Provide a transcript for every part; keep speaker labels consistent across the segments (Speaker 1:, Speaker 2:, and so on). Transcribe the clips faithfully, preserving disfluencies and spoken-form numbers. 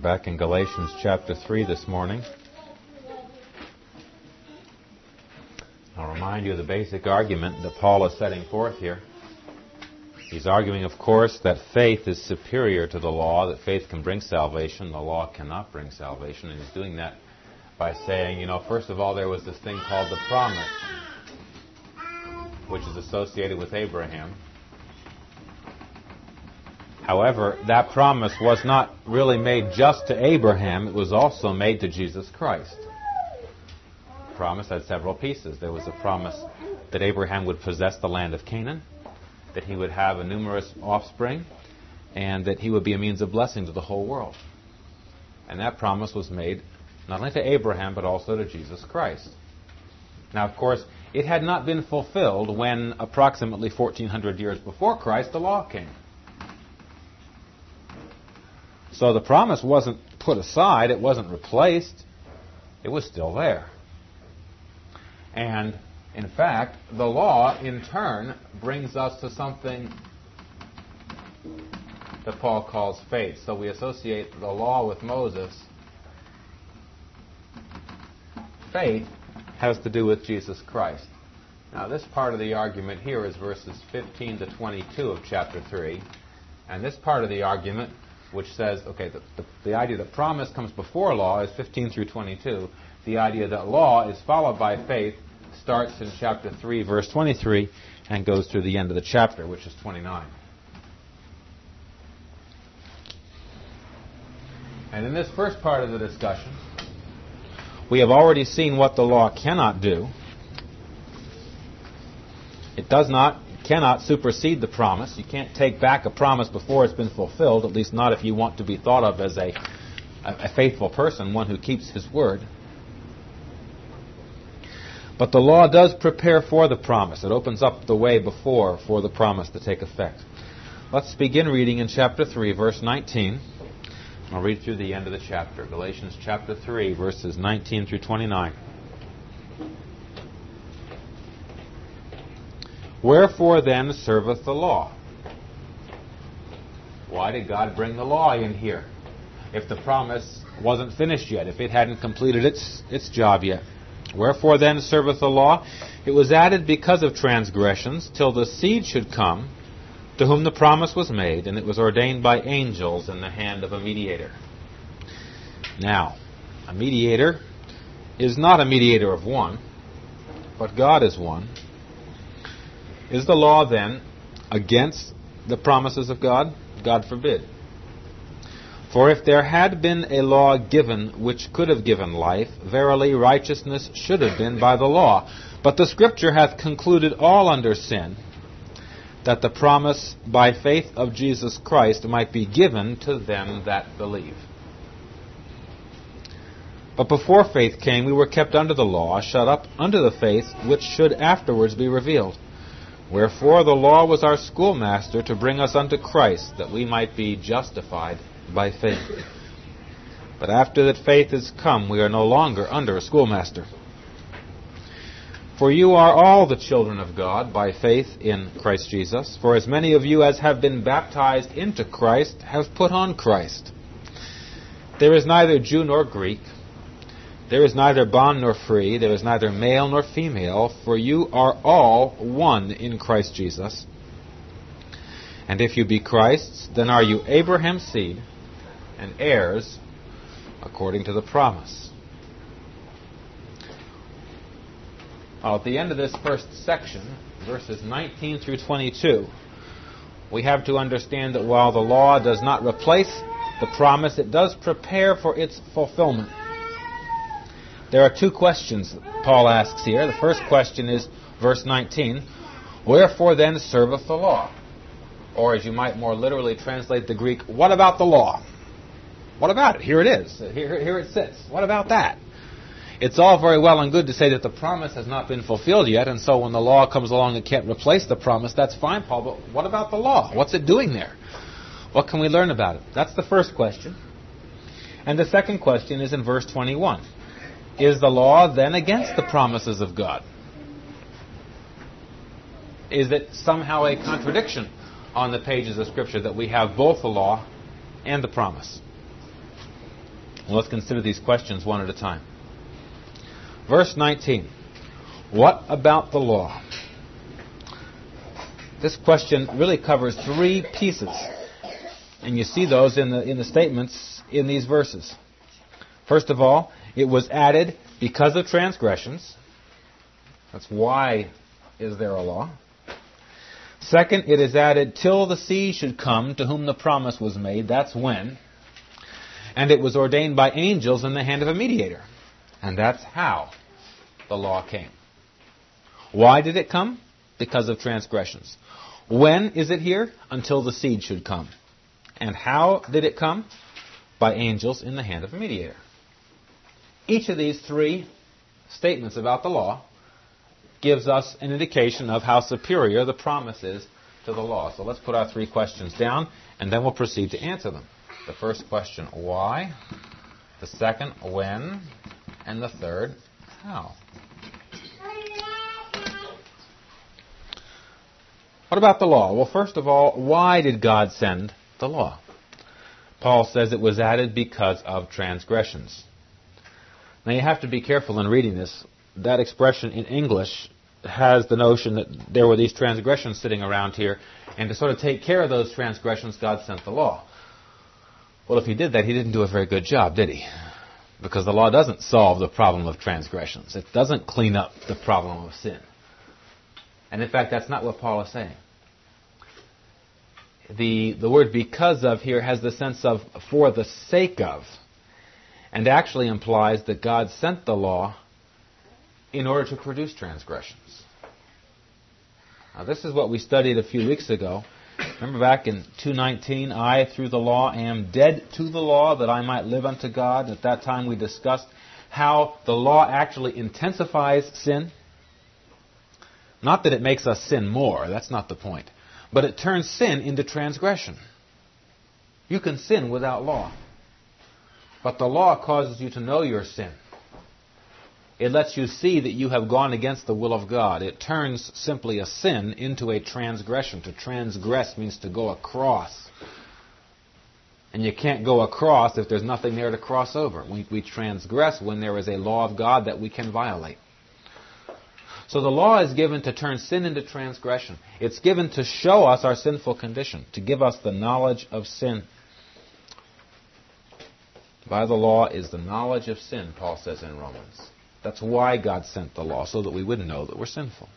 Speaker 1: back in Galatians chapter three this morning. I'll remind you of the basic argument that Paul is setting forth here. He's arguing, of course, that faith is superior to the law, that faith can bring salvation, the law cannot bring salvation, and he's doing that by saying, you know, first of all, there was this thing called the promise, which is associated with Abraham. However, that promise was not really made just to Abraham, it was also made to Jesus Christ. The promise had several pieces. There was a promise that Abraham would possess the land of Canaan, that he would have a numerous offspring, and that he would be a means of blessing to the whole world. And that promise was made not only to Abraham, but also to Jesus Christ. Now, of course, it had not been fulfilled when approximately fourteen hundred years before Christ the law came. So the promise wasn't put aside, it wasn't replaced, it was still there. And, in fact, the law, in turn, brings us to something that Paul calls faith. So we associate the law with Moses. Faith has to do with Jesus Christ. Now, this part of the argument here is verses fifteen to twenty-two of chapter three. And this part of the argument, which says, okay, the, the, the idea that promise comes before law is fifteen through twenty-two. The idea that law is followed by faith starts in chapter three, verse twenty-three, and goes through the end of the chapter, which is twenty-nine. And in this first part of the discussion, we have already seen what the law cannot do. It does not, cannot supersede the promise. You can't take back a promise before it's been fulfilled, at least not if you want to be thought of as a, a faithful person, one who keeps his word. But the law does prepare for the promise. It opens up the way before for the promise to take effect. Let's begin reading in chapter three, verse nineteen. I'll read through the end of the chapter. Galatians chapter three, verses nineteen through twenty-nine. Wherefore then serveth the law? Why did God bring the law in here? If the promise wasn't finished yet, if it hadn't completed its, its job yet. Wherefore then serveth the law? It was added because of transgressions, till the seed should come, to whom the promise was made, and it was ordained by angels in the hand of a mediator. Now, a mediator is not a mediator of one, but God is one. Is the law then against the promises of God? God forbid. For if there had been a law given which could have given life, verily righteousness should have been by the law. But the Scripture hath concluded all under sin, that the promise by faith of Jesus Christ might be given to them that believe. But before faith came, we were kept under the law, shut up under the faith which should afterwards be revealed. Wherefore the law was our schoolmaster to bring us unto Christ, that we might be justified by faith. But after that faith is come, we are no longer under a schoolmaster. For you are all the children of God by faith in Christ Jesus. For as many of you as have been baptized into Christ have put on Christ. There is neither Jew nor Greek. There is neither bond nor free. There is neither male nor female. For you are all one in Christ Jesus. And if you be Christ's, then are you Abraham's seed and heirs according to the promise. Well, at the end of this first section, verses nineteen through twenty-two, we have to understand that while the law does not replace the promise, it does prepare for its fulfillment. There are two questions Paul asks here. The first question is verse nineteen, wherefore then serveth the law? Or as you might more literally translate the Greek, what about the law? What about it? Here it is. Here, here it sits. What about that? It's all very well and good to say that the promise has not been fulfilled yet, and so when the law comes along it can't replace the promise. That's fine, Paul, but what about the law? What's it doing there? What can we learn about it? That's the first question. And the second question is in verse twenty-one. Is the law then against the promises of God? Is it somehow a contradiction on the pages of Scripture that we have both the law and the promise? And let's consider these questions one at a time. Verse nineteen. What about the law? This question really covers three pieces. And you see those in the in the statements in these verses. First of all, it was added because of transgressions. That's why is there a law. Second, it is added till the seed should come to whom the promise was made. That's when. And it was ordained by angels in the hand of a mediator. And that's how the law came. Why did it come? Because of transgressions. When is it here? Until the seed should come. And how did it come? By angels in the hand of a mediator. Each of these three statements about the law gives us an indication of how superior the promise is to the law. So let's put our three questions down, and then we'll proceed to answer them. The first question, why? The second, when? And the third, how? What about the law? Well, first of all, why did God send the law? Paul says it was added because of transgressions. Now you have to be careful in reading this. That expression in English has the notion that there were these transgressions sitting around here, and to sort of take care of those transgressions, God sent the law. Well, if he did that, he didn't do a very good job, did he? Because the law doesn't solve the problem of transgressions. It doesn't clean up the problem of sin. And in fact, that's not what Paul is saying. The, the word because of here has the sense of for the sake of, and actually implies that God sent the law in order to produce transgressions. Now this is what we studied a few weeks ago. Remember back in two nineteen, I through the law am dead to the law that I might live unto God. At that time we discussed how the law actually intensifies sin. Not that it makes us sin more, that's not the point. But it turns sin into transgression. You can sin without law. But the law causes you to know your sin. It lets you see that you have gone against the will of God. It turns simply a sin into a transgression. To transgress means to go across. And you can't go across if there's nothing there to cross over. We, we transgress when there is a law of God that we can violate. So the law is given to turn sin into transgression. It's given to show us our sinful condition, to give us the knowledge of sin. By the law is the knowledge of sin, Paul says in Romans. That's why God sent the law, so that we would know that we're sinful.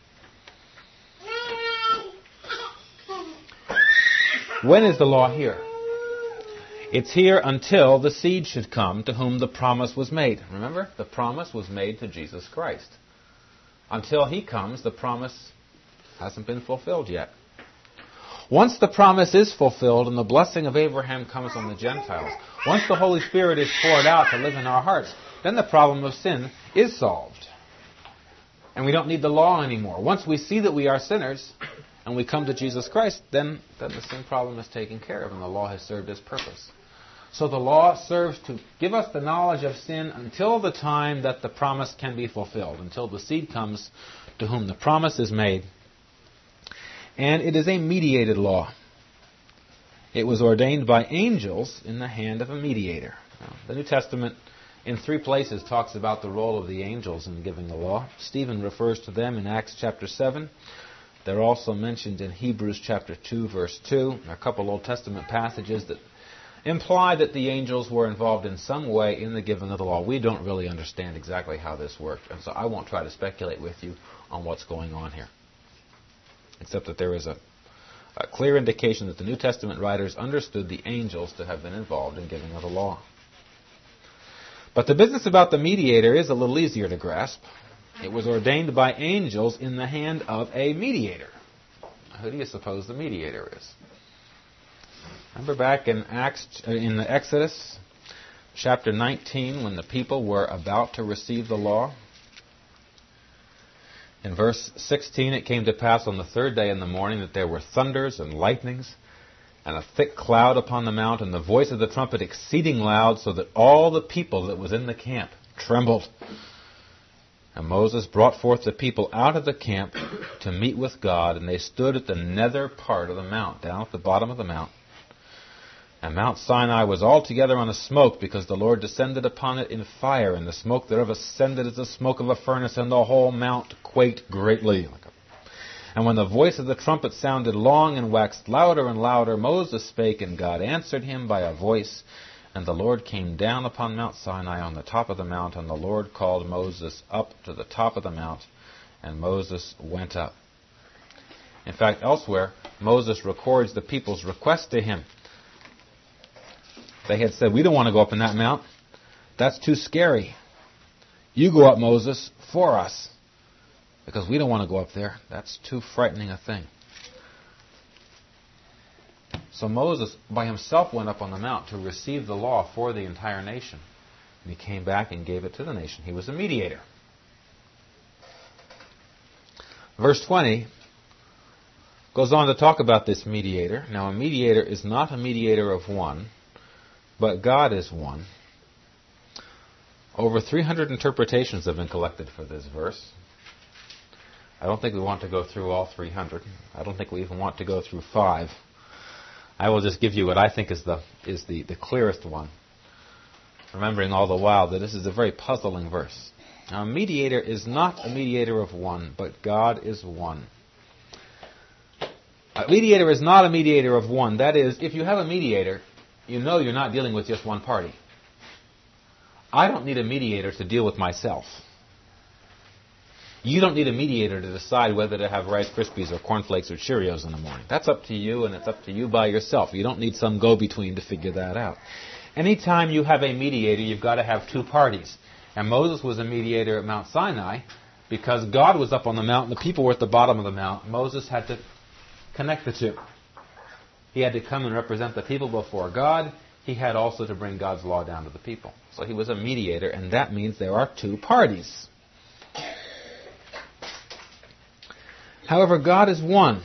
Speaker 1: When is the law here? It's here until the seed should come to whom the promise was made. Remember, the promise was made to Jesus Christ. Until he comes, the promise hasn't been fulfilled yet. Once the promise is fulfilled and the blessing of Abraham comes on the Gentiles, once the Holy Spirit is poured out to live in our hearts, then the problem of sin is solved. And we don't need the law anymore. Once we see that we are sinners and we come to Jesus Christ, then, then the sin problem is taken care of and the law has served its purpose. So the law serves to give us the knowledge of sin until the time that the promise can be fulfilled, until the seed comes to whom the promise is made. And it is a mediated law. It was ordained by angels in the hand of a mediator. Now, the New Testament in three places talks about the role of the angels in giving the law. Stephen refers to them in Acts chapter seven. They're also mentioned in Hebrews chapter two, verse two. There are a couple Old Testament passages that imply that the angels were involved in some way in the giving of the law. We don't really understand exactly how this worked, and so I won't try to speculate with you on what's going on here, except that there is a, a clear indication that the New Testament writers understood the angels to have been involved in giving of the law. But the business about the mediator is a little easier to grasp. It was ordained by angels in the hand of a mediator. Who do you suppose the mediator is? Remember back in Acts, in the Exodus, chapter nineteen, when the people were about to receive the law? In verse sixteen, it came to pass on the third day in the morning that there were thunders and lightnings, and a thick cloud upon the mount, and the voice of the trumpet exceeding loud, so that all the people that was in the camp trembled. And Moses brought forth the people out of the camp to meet with God, and they stood at the nether part of the mount, down at the bottom of the mount. And Mount Sinai was altogether on a smoke, because the Lord descended upon it in fire, and the smoke thereof ascended as the smoke of a furnace, and the whole mount quaked greatly. And when the voice of the trumpet sounded long and waxed louder and louder, Moses spake, and God answered him by a voice. And the Lord came down upon Mount Sinai on the top of the mount, and the Lord called Moses up to the top of the mount, and Moses went up. In fact, elsewhere, Moses records the people's request to him. They had said, we don't want to go up in that mount. That's too scary. You go up, Moses, for us. Because we don't want to go up there. That's too frightening a thing. So Moses by himself went up on the mount to receive the law for the entire nation. And he came back and gave it to the nation. He was a mediator. Verse twenty goes on to talk about this mediator. Now, a mediator is not a mediator of one, but God is one. Over three hundred interpretations have been collected for this verse. I don't think we want to go through all three hundred. I don't think we even want to go through five. I will just give you what I think is the is the, the clearest one, remembering all the while that this is a very puzzling verse. Now, a mediator is not a mediator of one, but God is one. A mediator is not a mediator of one. That is, if you have a mediator, you know you're not dealing with just one party. I don't need a mediator to deal with myself. You don't need a mediator to decide whether to have Rice Krispies or cornflakes or Cheerios in the morning. That's up to you, and it's up to you by yourself. You don't need some go-between to figure that out. Anytime you have a mediator, you've got to have two parties. And Moses was a mediator at Mount Sinai because God was up on the mountain, the people were at the bottom of the mountain. Moses had to connect the two. He had to come and represent the people before God. He had also to bring God's law down to the people. So he was a mediator, and that means there are two parties. However, God is one.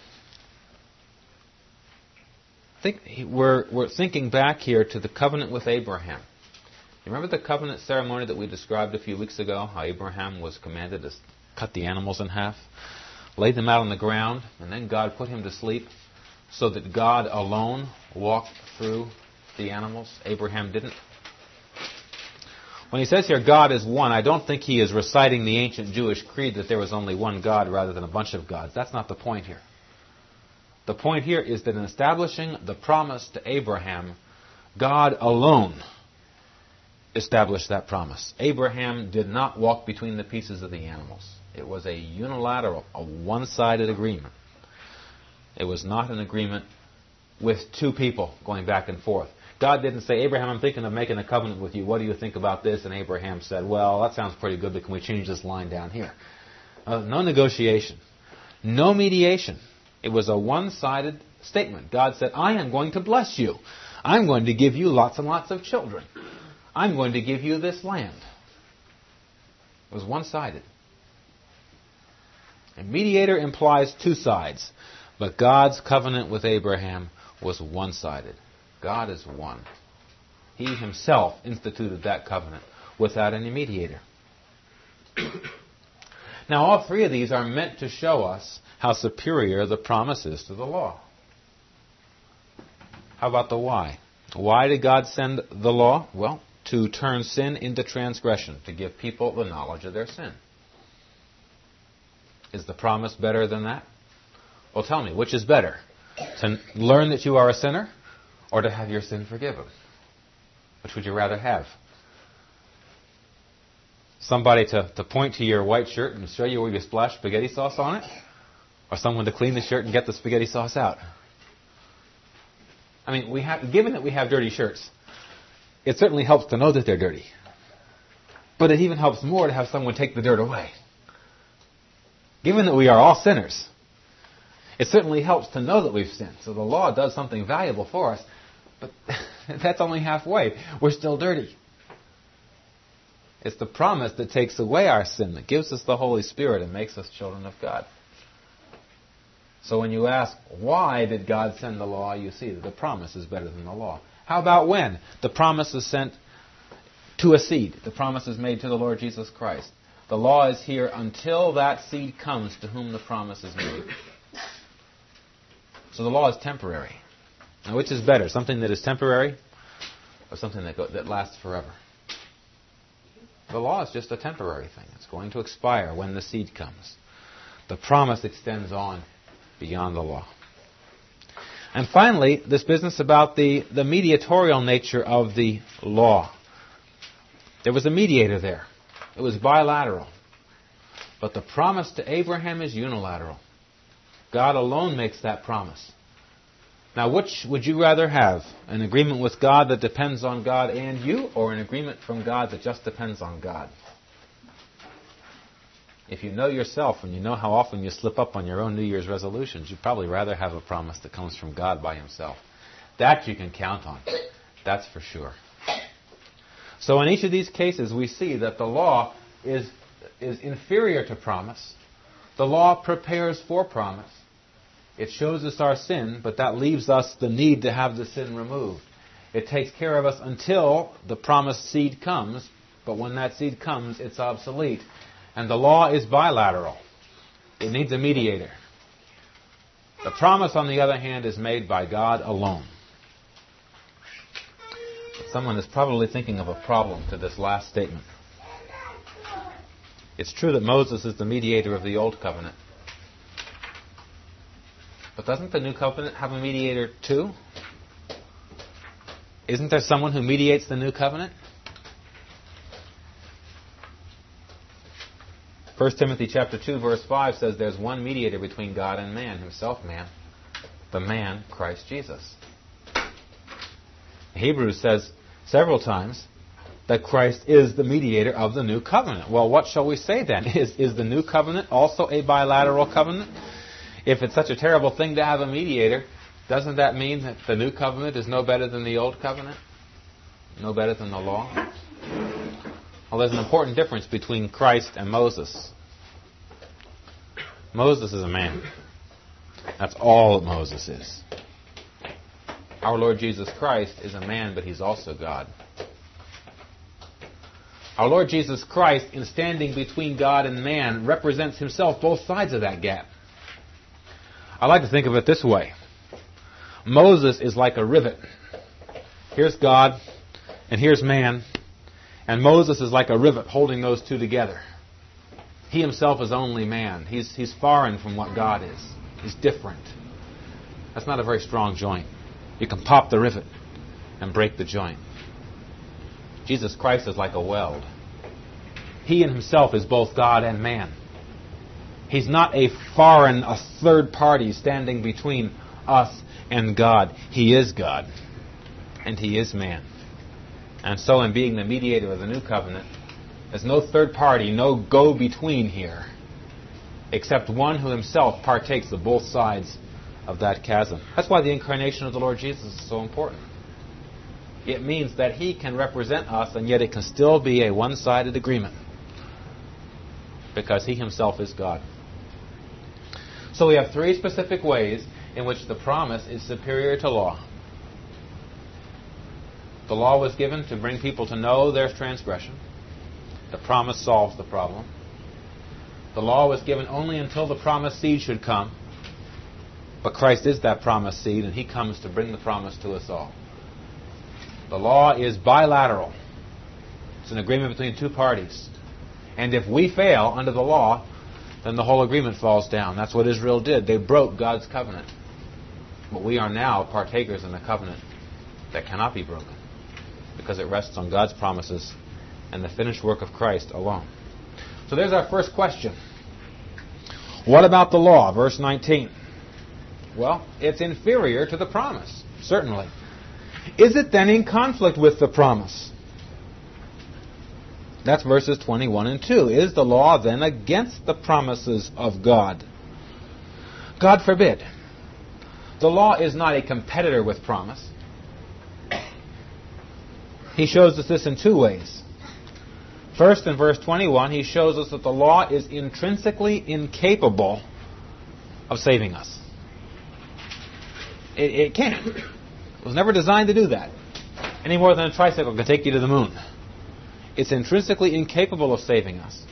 Speaker 1: I think we're, we're thinking back here to the covenant with Abraham. You remember the covenant ceremony that we described a few weeks ago? How Abraham was commanded to cut the animals in half, lay them out on the ground, and then God put him to sleep so that God alone walked through the animals. Abraham didn't. When he says here God is one, I don't think he is reciting the ancient Jewish creed that there was only one God rather than a bunch of gods. That's not the point here. The point here is that in establishing the promise to Abraham, God alone established that promise. Abraham did not walk between the pieces of the animals. It was a unilateral, a one-sided agreement. It was not an agreement with two people going back and forth. God didn't say, Abraham, I'm thinking of making a covenant with you. What do you think about this? And Abraham said, well, that sounds pretty good, but can we change this line down here? Uh, no negotiation. No mediation. It was a one-sided statement. God said, I am going to bless you. I'm going to give you lots and lots of children. I'm going to give you this land. It was one-sided. A mediator implies two sides, but God's covenant with Abraham was one-sided. God is one. He himself instituted that covenant without any mediator. Now, all three of these are meant to show us how superior the promise is to the law. How about the why? Why did God send the law? Well, to turn sin into transgression, to give people the knowledge of their sin. Is the promise better than that? Well, tell me, which is better? To learn that you are a sinner, or to have your sin forgiven? Which would you rather have? Somebody to, to point to your white shirt and show you where you splashed spaghetti sauce on it? Or someone to clean the shirt and get the spaghetti sauce out? I mean, we have, given that we have dirty shirts, it certainly helps to know that they're dirty. But it even helps more to have someone take the dirt away. Given that we are all sinners, it certainly helps to know that we've sinned. So the law does something valuable for us, but that's only halfway. We're still dirty. It's the promise that takes away our sin, that gives us the Holy Spirit and makes us children of God. So when you ask, why did God send the law, you see that the promise is better than the law. How about when? The promise is sent to a seed. The promise is made to the Lord Jesus Christ. The law is here until that seed comes to whom the promise is made. So the law is temporary. Now, which is better, something that is temporary or something that, go, that lasts forever? The law is just a temporary thing. It's going to expire when the seed comes. The promise extends on beyond the law. And finally, this business about the, the mediatorial nature of the law. There was a mediator there. It was bilateral. But the promise to Abraham is unilateral. God alone makes that promise. Now, which would you rather have? An agreement with God that depends on God and you, or an agreement from God that just depends on God? If you know yourself and you know how often you slip up on your own New Year's resolutions, you'd probably rather have a promise that comes from God by Himself. That you can count on. That's for sure. So in each of these cases, we see that the law is, is inferior to promise. The law prepares for promise. It shows us our sin, but that leaves us the need to have the sin removed. It takes care of us until the promised seed comes, but when that seed comes, it's obsolete. And the law is bilateral. It needs a mediator. The promise, on the other hand, is made by God alone. Someone is probably thinking of a problem to this last statement. It's true that Moses is the mediator of the Old Covenant. But doesn't the New Covenant have a mediator too? Isn't there someone who mediates the New Covenant? First Timothy chapter two, verse five says there's one mediator between God and man, himself man, the man, Christ Jesus. Hebrews says several times that Christ is the mediator of the new covenant. Well, what shall we say then? Is, is the new covenant also a bilateral covenant? If it's such a terrible thing to have a mediator, doesn't that mean that the new covenant is no better than the old covenant? No better than the law? Well, there's an important difference between Christ and Moses. Moses is a man. That's all that Moses is. Our Lord Jesus Christ is a man, but He's also God. Our Lord Jesus Christ, in standing between God and man, represents Himself both sides of that gap. I like to think of it this way. Moses is like a rivet. Here's God, and here's man. And Moses is like a rivet holding those two together. He himself is only man. He's, he's foreign from what God is. He's different. That's not a very strong joint. You can pop the rivet and break the joint. Jesus Christ is like a weld. He in Himself is both God and man. He's not a foreign, a third party standing between us and God. He is God. And He is man. And so in being the mediator of the new covenant, there's no third party, no go-between here, except one who Himself partakes of both sides of that chasm. That's why the incarnation of the Lord Jesus is so important. It means that He can represent us, and yet it can still be a one-sided agreement, because He Himself is God. So we have three specific ways in which the promise is superior to law. The law was given to bring people to know their transgression. The promise solves the problem. The law was given only until the promised seed should come. But Christ is that promised seed, and He comes to bring the promise to us all. The law is bilateral. It's an agreement between two parties. And if we fail under the law, then the whole agreement falls down. That's what Israel did. They broke God's covenant. But we are now partakers in a covenant that cannot be broken, because it rests on God's promises and the finished work of Christ alone. So there's our first question. What about the law? Verse nineteen. Well, it's inferior to the promise, certainly. Is it then in conflict with the promise? That's verses twenty-one and two. Is the law then against the promises of God? God forbid. The law is not a competitor with promise. He shows us this in two ways. First, in verse twenty-one, he shows us that the law is intrinsically incapable of saving us. It, it can't. It was never designed to do that, any more than a tricycle can take you to the moon. It's intrinsically incapable of saving us.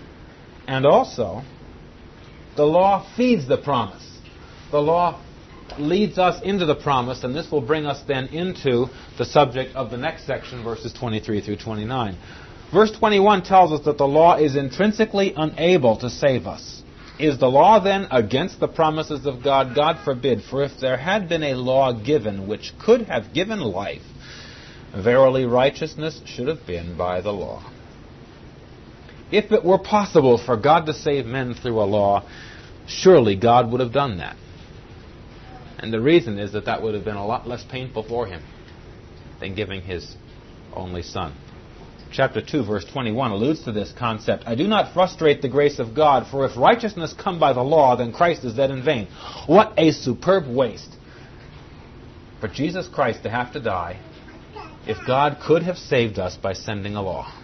Speaker 1: And also, the law feeds the promise. The law leads us into the promise, and this will bring us then into the subject of the next section, verses twenty-three through twenty-nine. Verse twenty-one tells us that the law is intrinsically unable to save us. Is the law then against the promises of God? God forbid. For if there had been a law given which could have given life, verily righteousness should have been by the law. If it were possible for God to save men through a law, surely God would have done that. And the reason is that that would have been a lot less painful for him than giving his only son. Chapter two, verse twenty-one alludes to this concept. I do not frustrate the grace of God, for if righteousness come by the law, then Christ is dead in vain. What a superb waste for Jesus Christ to have to die if God could have saved us by sending a law.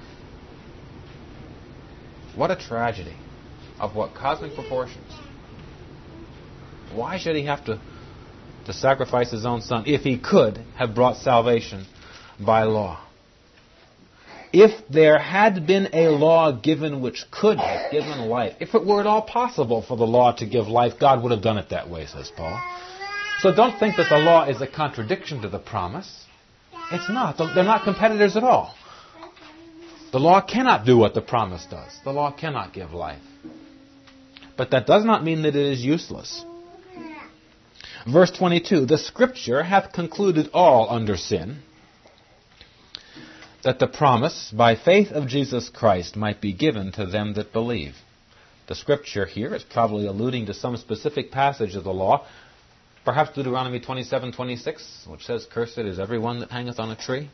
Speaker 1: What a tragedy of what cosmic proportions. Why should he have to, to sacrifice his own son if he could have brought salvation by law? If there had been a law given which could have given life, if it were at all possible for the law to give life, God would have done it that way, says Paul. So don't think that the law is a contradiction to the promise. It's not. They're not competitors at all. The law cannot do what the promise does. The law cannot give life. But that does not mean that it is useless. Verse twenty-two, the Scripture hath concluded all under sin, that the promise by faith of Jesus Christ might be given to them that believe. The Scripture here is probably alluding to some specific passage of the law, perhaps Deuteronomy twenty-seven twenty-six, which says, cursed is everyone that hangeth on a tree.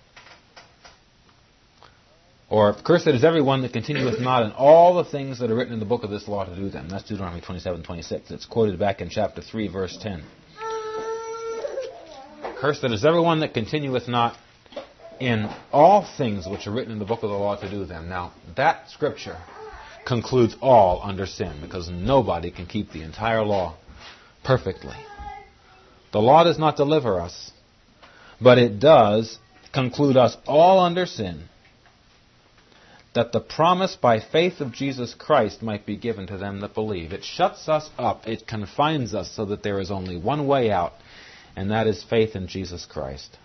Speaker 1: Or, cursed is everyone that continueth not in all the things that are written in the book of this law to do them. That's Deuteronomy twenty-seven twenty-six. It's quoted back in chapter three, verse ten. Cursed is everyone that continueth not in all things which are written in the book of the law to do them. Now, that scripture concludes all under sin, because nobody can keep the entire law perfectly. The law does not deliver us, but it does conclude us all under sin, that the promise by faith of Jesus Christ might be given to them that believe. It shuts us up. It confines us so that there is only one way out, and that is faith in Jesus Christ.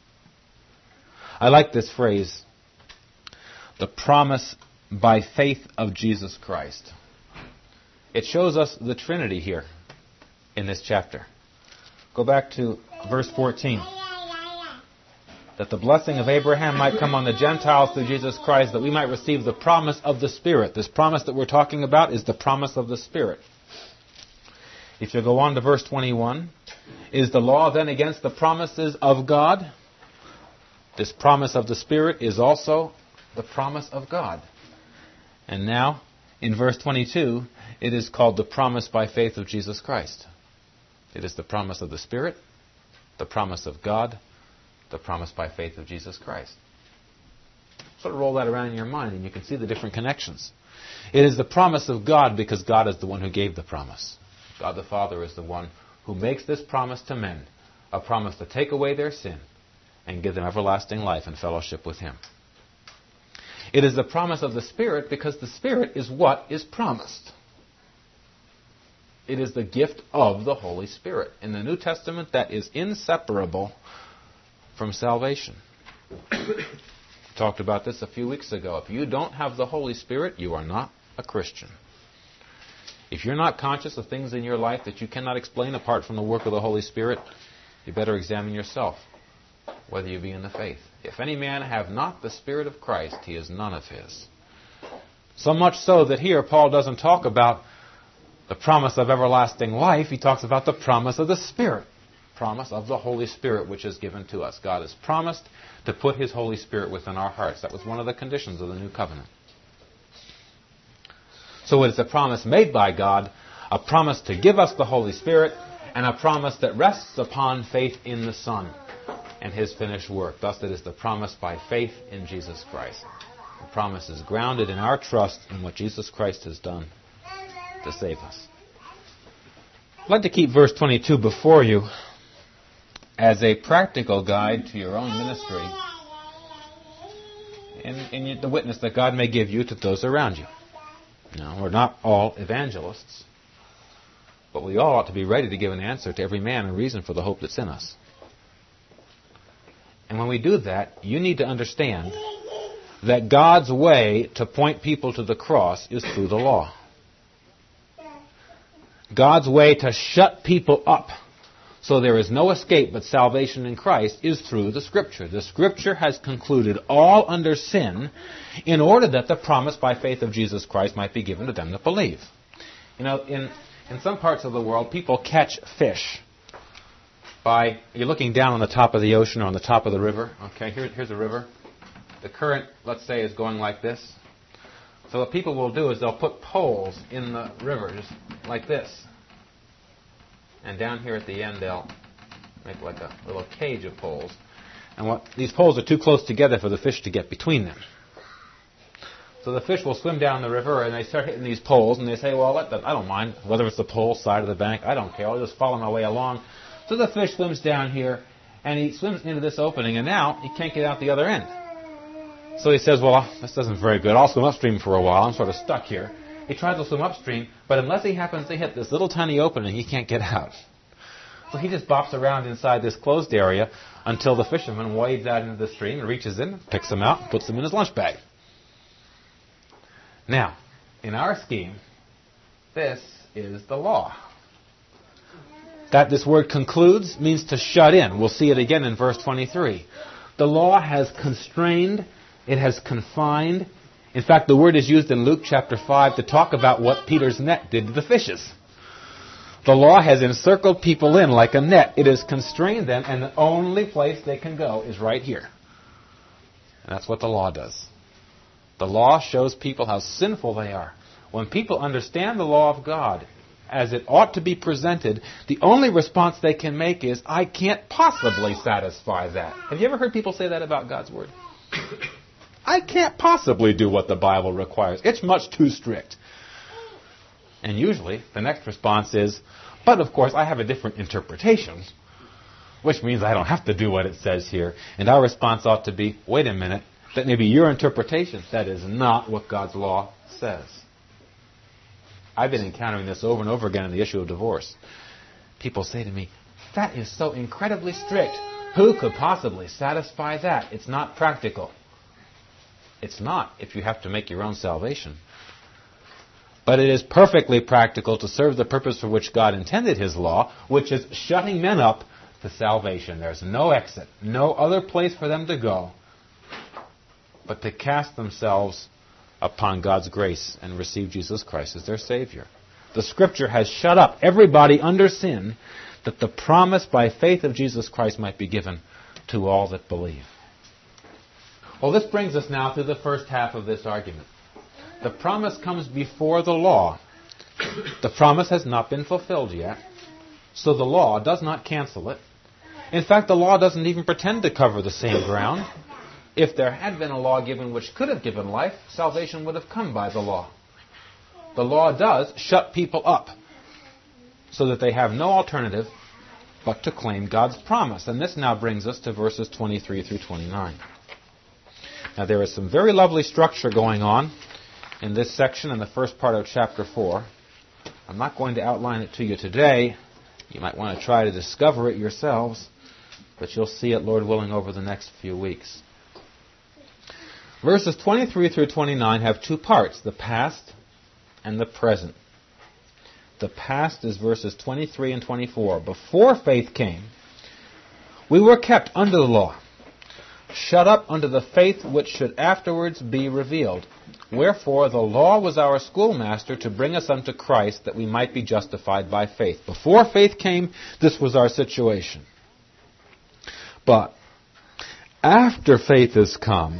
Speaker 1: I like this phrase, the promise by faith of Jesus Christ. It shows us the Trinity here in this chapter. Go back to verse fourteen. That the blessing of Abraham might come on the Gentiles through Jesus Christ, that we might receive the promise of the Spirit. This promise that we're talking about is the promise of the Spirit. If you go on to verse twenty-one, is the law then against the promises of God? This promise of the Spirit is also the promise of God. And now, in verse twenty-two, it is called the promise by faith of Jesus Christ. It is the promise of the Spirit, the promise of God, the promise by faith of Jesus Christ. Sort of roll that around in your mind and you can see the different connections. It is the promise of God because God is the one who gave the promise. God the Father is the one who makes this promise to men, a promise to take away their sin and give them everlasting life and fellowship with Him. It is the promise of the Spirit because the Spirit is what is promised. It is the gift of the Holy Spirit. In the New Testament, that is inseparable from salvation. We talked about this a few weeks ago. If you don't have the Holy Spirit, you are not a Christian. If you're not conscious of things in your life that you cannot explain apart from the work of the Holy Spirit, you better examine yourself, whether you be in the faith. If any man have not the Spirit of Christ, he is none of his. So much so that here Paul doesn't talk about the promise of everlasting life. He talks about the promise of the Spirit. Promise of the Holy Spirit which is given to us. God has promised to put His Holy Spirit within our hearts. That was one of the conditions of the New Covenant. So it is a promise made by God, a promise to give us the Holy Spirit, and a promise that rests upon faith in the Son and His finished work. Thus it is the promise by faith in Jesus Christ. The promise is grounded in our trust in what Jesus Christ has done to save us. I'd like to keep verse twenty-two before you as a practical guide to your own ministry and, and the witness that God may give you to those around you. Now, we're not all evangelists, But we all ought to be ready to give an answer to every man and reason for the hope that's in us. And when we do that, you need to understand that God's way to point people to the cross is through the law. God's way to shut people up so there is no escape but salvation in Christ is through the Scripture. The Scripture has concluded all under sin in order that the promise by faith of Jesus Christ might be given to them that believe. You know, in, in some parts of the world, people catch fish by, you're looking down on the top of the ocean or on the top of the river. Okay, here, here's a river. The current, let's say, is going like this. So what people will do is they'll put poles in the river, just like this. And down here at the end, they'll make like a little cage of poles. And what these poles are too close together for the fish to get between them. So the fish will swim down the river, and they start hitting these poles, and they say, well, let them, I don't mind whether it's the pole side of the bank. I don't care. I'll just follow my way along. So the fish swims down here, and he swims into this opening, and now he can't get out the other end. So he says, well, this isn't very good. I'll swim upstream for a while. I'm sort of stuck here. He tries to swim upstream, but unless he happens to hit this little tiny opening, he can't get out. So he just bops around inside this closed area until the fisherman wades out into the stream and reaches in, picks him out, and puts him in his lunch bag. Now, in our scheme, this is the law. That this word concludes means to shut in. We'll see it again in verse twenty-three. The law has constrained, it has confined. In fact, the word is used in Luke chapter five to talk about what Peter's net did to the fishes. The law has encircled people in like a net. It has constrained them, and the only place they can go is right here. And that's what the law does. The law shows people how sinful they are. When people understand the law of God as it ought to be presented, the only response they can make is, I can't possibly satisfy that. Have you ever heard people say that about God's Word? I can't possibly do what the Bible requires. It's much too strict. And usually, the next response is, but of course, I have a different interpretation, which means I don't have to do what it says here. And our response ought to be, wait a minute, that may be your interpretation. That is not what God's law says. I've been encountering this over and over again in the issue of divorce. People say to me, that is so incredibly strict. Who could possibly satisfy that? It's not practical. It's not if you have to make your own salvation. But it is perfectly practical to serve the purpose for which God intended His law, which is shutting men up to salvation. There's no exit, no other place for them to go but to cast themselves upon God's grace and receive Jesus Christ as their Savior. The Scripture has shut up everybody under sin that the promise by faith of Jesus Christ might be given to all that believe. Well, this brings us now to the first half of this argument. The promise comes before the law. The promise has not been fulfilled yet, so the law does not cancel it. In fact, the law doesn't even pretend to cover the same ground. If there had been a law given which could have given life, salvation would have come by the law. The law does shut people up so that they have no alternative but to claim God's promise. And this now brings us to verses twenty-three through twenty-nine. Now there is some very lovely structure going on in this section in the first part of chapter four. I'm not going to outline it to you today. You might want to try to discover it yourselves, but you'll see it, Lord willing, over the next few weeks. Verses twenty-three through twenty-nine have two parts, the past and the present. The past is verses twenty-three and twenty-four. Before faith came, we were kept under the law, shut up unto the faith which should afterwards be revealed. Wherefore the law was our schoolmaster to bring us unto Christ, that we might be justified by faith. Before faith came, this was our situation. But after faith has come,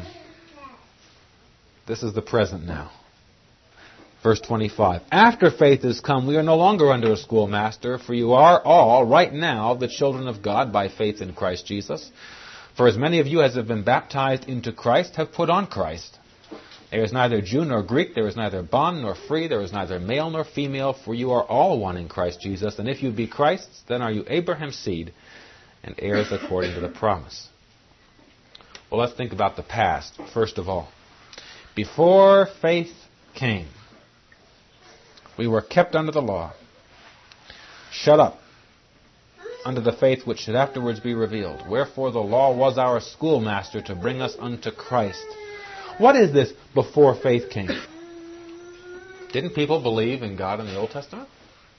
Speaker 1: this is the present now. Verse twenty-five. After faith has come, we are no longer under a schoolmaster, for you are all, right now, the children of God by faith in Christ Jesus. For as many of you as have been baptized into Christ have put on Christ. There is neither Jew nor Greek, there is neither bond nor free, there is neither male nor female, for you are all one in Christ Jesus. And if you be Christ's, then are you Abraham's seed, and heirs according to the promise. Well, let's think about the past, first of all. Before faith came, we were kept under the law. shut up unto the faith which should afterwards be revealed. Wherefore the law was our schoolmaster to bring us unto Christ. What is this before faith came? Didn't people believe in God in the Old Testament?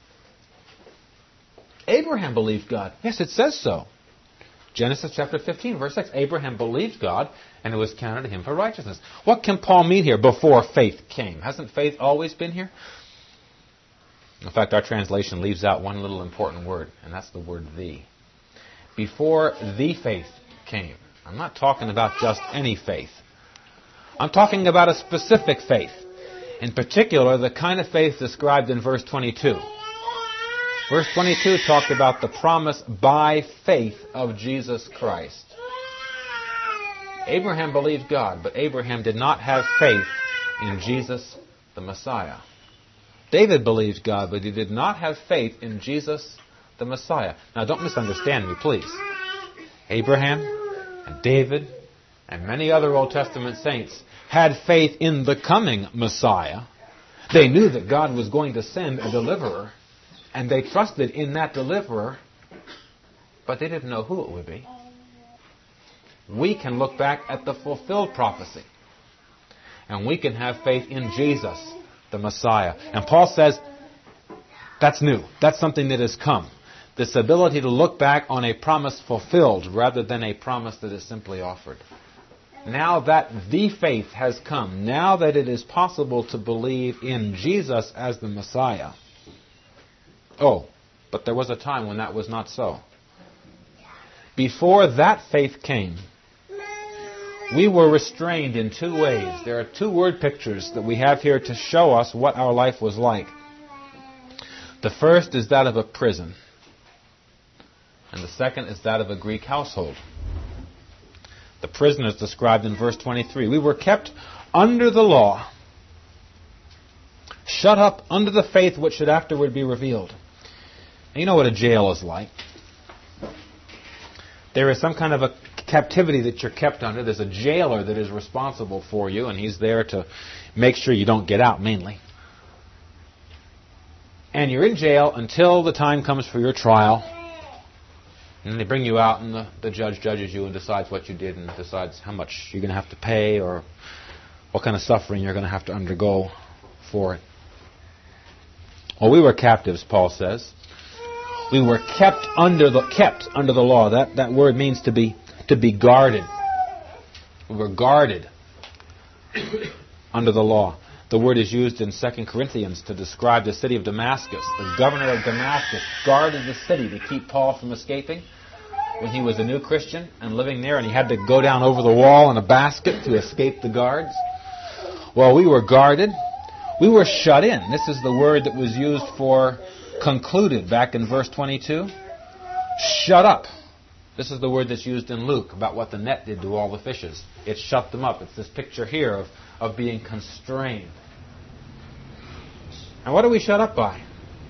Speaker 1: Abraham believed God. Yes, it says so. Genesis chapter fifteen, verse six. Abraham believed God, and it was counted to him for righteousness. What can Paul mean here, before faith came? Hasn't faith always been here? In fact, our translation leaves out one little important word, and that's the word the. Before the faith came. I'm not talking about just any faith. I'm talking about a specific faith. In particular, the kind of faith described in verse twenty-two. Verse twenty-two talked about the promise by faith of Jesus Christ. Abraham believed God, but Abraham did not have faith in Jesus the Messiah. David believed God, but he did not have faith in Jesus the Messiah. Now, don't misunderstand me, please. Abraham and David and many other Old Testament saints had faith in the coming Messiah. They knew that God was going to send a deliverer, and they trusted in that deliverer, but they didn't know who it would be. We can look back at the fulfilled prophecy, and we can have faith in Jesus, the Messiah. And Paul says, that's new. That's something that has come. This ability to look back on a promise fulfilled rather than a promise that is simply offered. Now that the faith has come, now that it is possible to believe in Jesus as the Messiah. Oh, but there was a time when that was not so. Before that faith came, we were restrained in two ways. There are two word pictures that we have here to show us what our life was like. The first is that of a prison, and the second is that of a Greek household. The prison is described in verse twenty-three. We were kept under the law, shut up under the faith which should afterward be revealed. And you know what a jail is like. There is some kind of a captivity that you're kept under. There's a jailer that is responsible for you, and he's there to make sure you don't get out, mainly. And you're in jail until the time comes for your trial. And then they bring you out, and the, the judge judges you and decides what you did and decides how much you're going to have to pay or what kind of suffering you're going to have to undergo for it. Well, we were captives, Paul says. We were kept under the kept under the law. That that word means to be to be guarded. We were guarded under the law. The word is used in Second Corinthians to describe the city of Damascus. The governor of Damascus guarded the city to keep Paul from escaping when he was a new Christian and living there, and he had to go down over the wall in a basket to escape the guards. Well, we were guarded. We were shut in. This is the word that was used for concluded back in verse twenty-two. Shut up. This is the word that's used in Luke about what the net did to all the fishes. It shut them up. It's this picture here of, of being constrained. And what are we shut up by?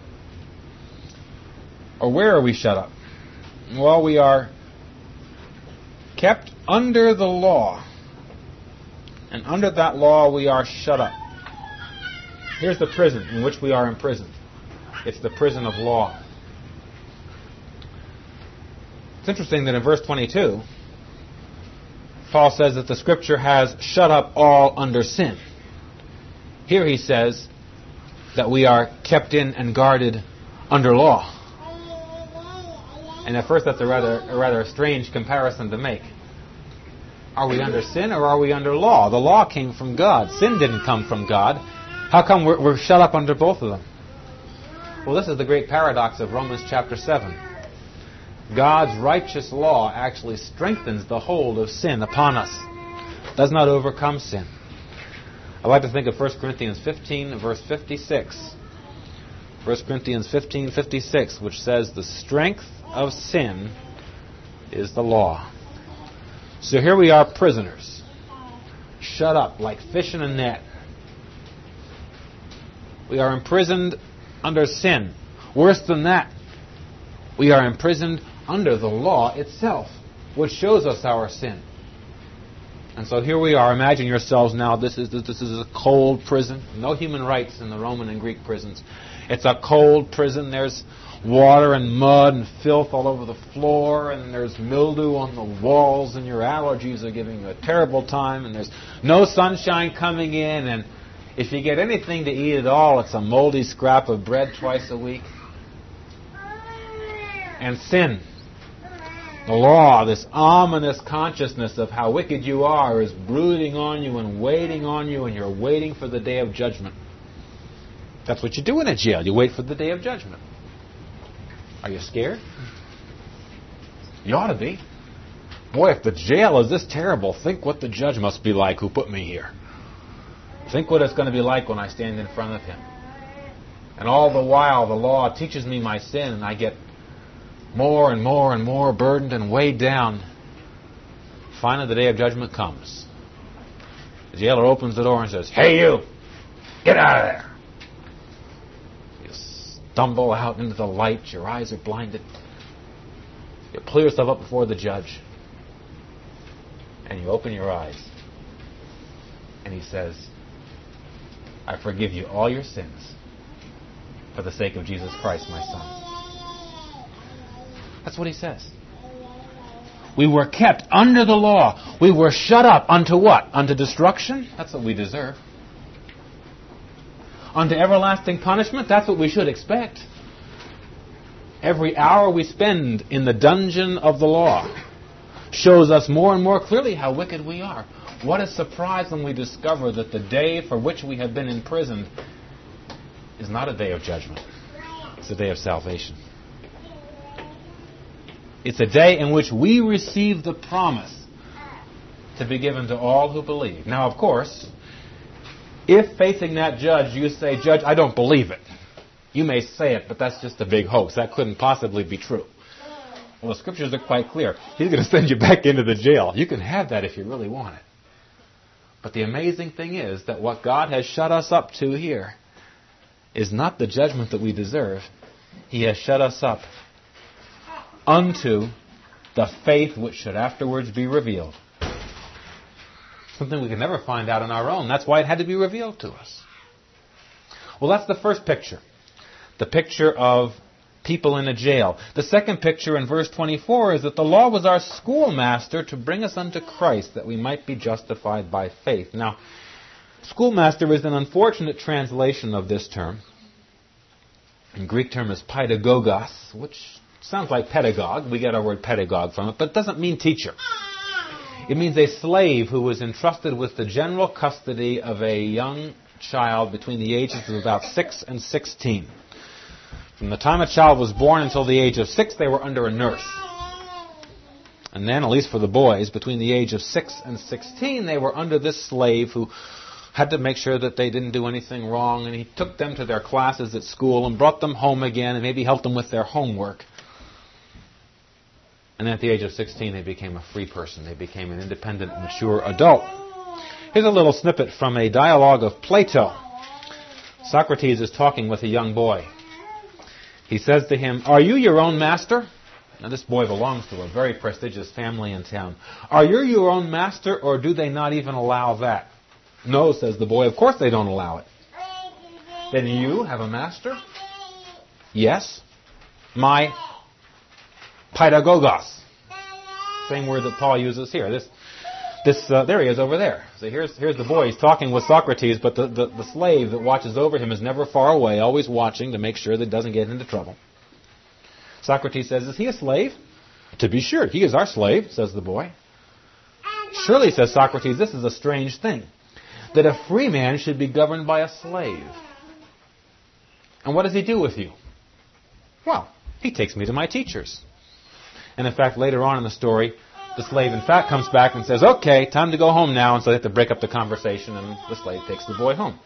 Speaker 1: Or where are we shut up? Well, we are kept under the law. And under that law we are shut up. Here's the prison in which we are imprisoned. It's the prison of law. It's interesting that in verse twenty-two, Paul says that the Scripture has shut up all under sin. Here he says that we are kept in and guarded under law. And at first that's a rather, a rather strange comparison to make. Are we under sin or are we under law? The law came from God. Sin didn't come from God. How come we're, we're shut up under both of them? Well, this is the great paradox of Romans chapter seven. God's righteous law actually strengthens the hold of sin upon us. Does not overcome sin. I like to think of First Corinthians fifteen, verse fifty-six. First Corinthians fifteen, fifty-six, which says, the strength of sin is the law. So here we are, prisoners, shut up like fish in a net. We are imprisoned under sin. Worse than that, we are imprisoned under the law itself, which shows us our sin. And so here we are. Imagine yourselves now, this is this is a cold prison. No human rights in the Roman and Greek prisons. It's a cold prison. There's water and mud and filth all over the floor, and there's mildew on the walls, and your allergies are giving you a terrible time, and there's no sunshine coming in, and if you get anything to eat at all, it's a moldy scrap of bread twice a week. And sin, the law, this ominous consciousness of how wicked you are, is brooding on you and waiting on you, and you're waiting for the day of judgment. That's what you do in a jail. You wait for the day of judgment. Are you scared? You ought to be. Boy, if the jail is this terrible, think what the judge must be like who put me here. Think what it's going to be like when I stand in front of him. And all the while, the law teaches me my sin, and I get more and more and more burdened and weighed down. Finally, the day of judgment comes. The jailer opens the door and says, "Hey, you! Get out of there!" Stumble out into the light, your eyes are blinded. You pull yourself up before the judge, and you open your eyes, and he says, "I forgive you all your sins for the sake of Jesus Christ, my son." That's what he says. We were kept under the law. We were shut up unto what? Unto destruction? That's what we deserve. Unto everlasting punishment? That's what we should expect. Every hour we spend in the dungeon of the law shows us more and more clearly how wicked we are. What a surprise when we discover that the day for which we have been imprisoned is not a day of judgment. It's a day of salvation. It's a day in which we receive the promise to be given to all who believe. Now, of course, if facing that judge you say, "Judge, I don't believe it," you may say it, but that's just a big hoax. That couldn't possibly be true. Well, the Scriptures are quite clear. He's going to send you back into the jail. You can have that if you really want it. But the amazing thing is that what God has shut us up to here is not the judgment that we deserve. He has shut us up unto the faith which should afterwards be revealed. Something we can never find out on our own. That's why it had to be revealed to us. Well, that's the first picture. The picture of people in a jail. The second picture in verse twenty-four is that the law was our schoolmaster to bring us unto Christ, that we might be justified by faith. Now, schoolmaster is an unfortunate translation of this term. In Greek term is pedagogos, which sounds like pedagogue. We get our word pedagogue from it, but it doesn't mean teacher. It means a slave who was entrusted with the general custody of a young child between the ages of about six and sixteen. From the time a child was born until the age of six, they were under a nurse. And then, at least for the boys, between the age of six and sixteen, they were under this slave who had to make sure that they didn't do anything wrong, and he took them to their classes at school and brought them home again and maybe helped them with their homework. And then at the age of sixteen, they became a free person. They became an independent, mature adult. Here's a little snippet from a dialogue of Plato. Socrates is talking with a young boy. He says to him, "Are you your own master?" Now this boy belongs to a very prestigious family in town. "Are you your own master, or do they not even allow that?" "No," says the boy, "of course they don't allow it." "Then you have a master?" "Yes, my pedagogos." Same word that Paul uses here. This, this, uh, there he is over there. So here's here's the boy. He's talking with Socrates, but the, the, the slave that watches over him is never far away, always watching to make sure that he doesn't get into trouble. Socrates says, "Is he a slave?" "To be sure, he is our slave," says the boy. "Surely," says Socrates, "this is a strange thing, that a free man should be governed by a slave. And what does he do with you?" "Well, he takes me to my teachers." And in fact, later on in the story, the slave in fact comes back and says, "Okay, time to go home now." And so they have to break up the conversation, and the slave takes the boy home.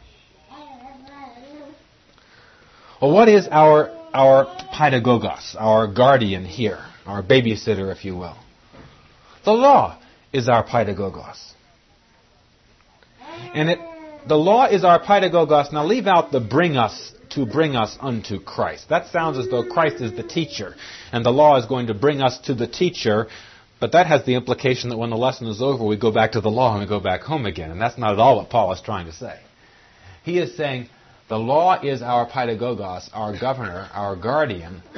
Speaker 1: Well, what is our our pedagogos, our guardian here, our babysitter, if you will? The law is our pedagogos. And it, the law is our pedagogos. Now leave out the bring us, to bring us unto Christ. That sounds as though Christ is the teacher, and the law is going to bring us to the teacher, but that has the implication that when the lesson is over, we go back to the law and we go back home again, and that's not at all what Paul is trying to say. He is saying the law is our pedagogos, our governor, our guardian,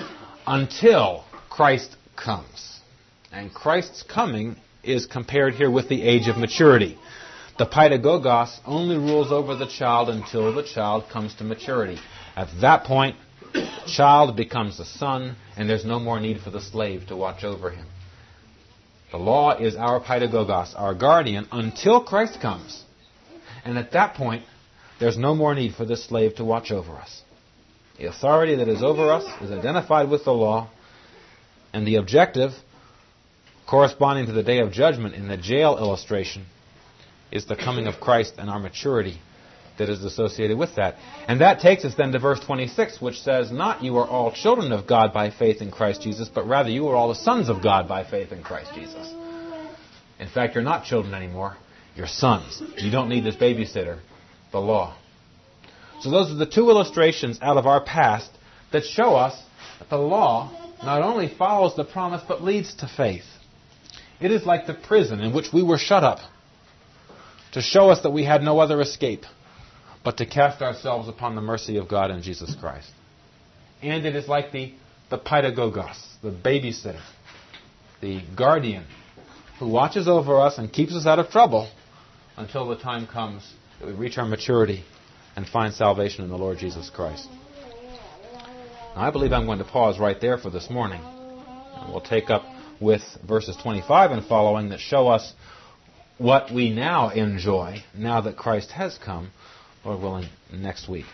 Speaker 1: until Christ comes. And Christ's coming is compared here with the age of maturity. The paidagogos only rules over the child until the child comes to maturity. At that point, the child becomes a son, and there's no more need for the slave to watch over him. The law is our paidagogos, our guardian, until Christ comes. And at that point, there's no more need for the slave to watch over us. The authority that is over us is identified with the law, and the objective, corresponding to the day of judgment in the jail illustration, is the coming of Christ and our maturity that is associated with that. And that takes us then to verse twenty-six, which says, not you are all children of God by faith in Christ Jesus, but rather you are all the sons of God by faith in Christ Jesus. In fact, you're not children anymore. You're sons. You don't need this babysitter, the law. So those are the two illustrations out of our past that show us that the law not only follows the promise, but leads to faith. It is like the prison in which we were shut up, to show us that we had no other escape but to cast ourselves upon the mercy of God in Jesus Christ. And it is like the, the paidagogos, the babysitter, the guardian, who watches over us and keeps us out of trouble until the time comes that we reach our maturity and find salvation in the Lord Jesus Christ. Now, I believe I'm going to pause right there for this morning. And we'll take up with verses twenty-five and following that show us what we now enjoy, now that Christ has come, Lord willing, next week.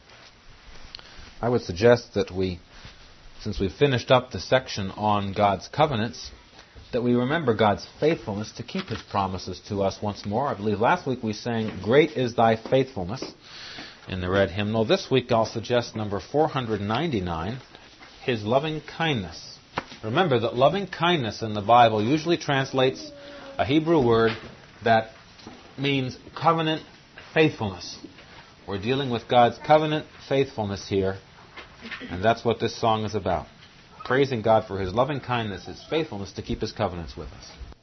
Speaker 1: I would suggest that we, since we've finished up the section on God's covenants, that we remember God's faithfulness to keep His promises to us once more. I believe last week we sang, Great is Thy Faithfulness, in the red hymnal. This week I'll suggest number four hundred ninety-nine, His Loving Kindness. Remember that loving kindness in the Bible usually translates a Hebrew word that means covenant faithfulness. We're dealing with God's covenant faithfulness here, and that's what this song is about. Praising God for His loving kindness, His faithfulness to keep His covenants with us.